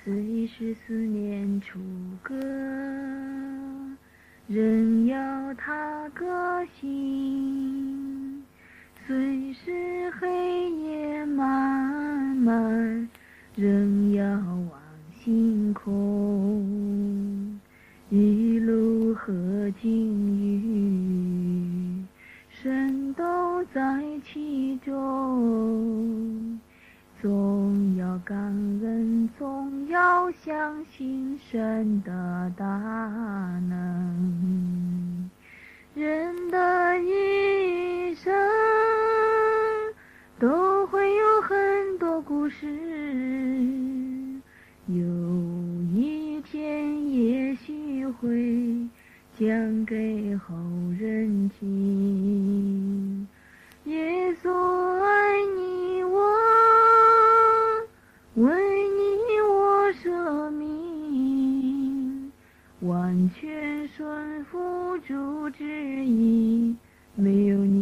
虽是思念出格，仍要他个性；虽是黑夜漫漫，仍要望星空。一路和境遇，神都在其中。总要感恩，总要相信神的大能。人的一生都会有很多故事，有一天也许会讲给后人听。耶稣爱你我，为你我舍命，完全顺服主旨意，没有你